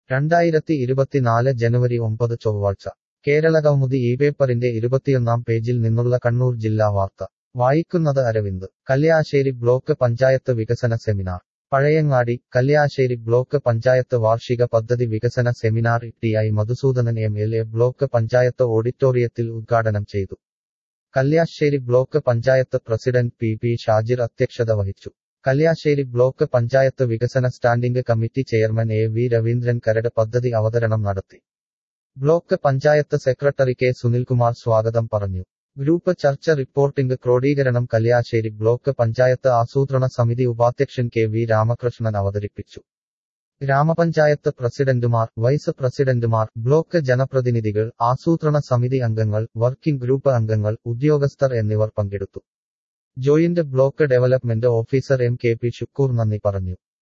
2024 ജനുവരി 9 ചൊവ്വാഴ്ച കേരളകൗമുദി ഈ പേപ്പറിന്റെ 21-ാം പേജിൽ നിന്നുള്ള കണ്ണൂർ ജില്ലാ വാർത്ത വായിക്കുന്നത് അരവിന്ദ്. കല്യാശ്ശേരി ബ്ലോക്ക് പഞ്ചായത്ത് വികസന സെമിനാർ പഴയങ്ങാടി. കല്യാശ്ശേരി ബ്ലോക്ക് പഞ്ചായത്ത് വാർഷിക പദ്ധതി വികസന seminar T I. Madhusoodanan MLA. Block panchayat ഓഡിറ്റോറിയത്തിൽ ഉദ്ഘാടനം ചെയ്തു. Kalyassery block panchayat president P. Shajir അധ്യക്ഷത വഹിച്ചു. കല്യാശ്ശേരി ബ്ലോക്ക് പഞ്ചായത്ത് വികസന standing committee chairman A V. Raveendran കരട് പദ്ധതി അവതരണം നടത്തി. Block panchayat secretary K. Sunilkumar സ്വാഗതം പറഞ്ഞു. ഗ്രൂപ്പ് ചർച്ച റിപ്പോർട്ടിംഗ് ക്രോഡീകരണം കല്യാശ്ശേരി ബ്ലോക്ക് പഞ്ചായത്ത് ആസൂത്രണ സമിതി ഉപാധ്യക്ഷൻ കെ.വി. രാമകൃഷ്ണൻ അവതരിപ്പിച്ചു. ഗ്രാമപഞ്ചായത്ത് പ്രസിഡന്റുമാർ, വൈസ് പ്രസിഡന്റുമാർ, ബ്ലോക്ക് ജനപ്രതിനിധികൾ, ആസൂത്രണ സമിതി അംഗങ്ങൾ, വർക്കിംഗ് ഗ്രൂപ്പ് അംഗങ്ങൾ, ഉദ്യോഗസ്ഥർ എന്നിവർ പങ്കെടുത്തു. Joint block development officer M. K. P. Shukkoor നന്ദി പറഞ്ഞു.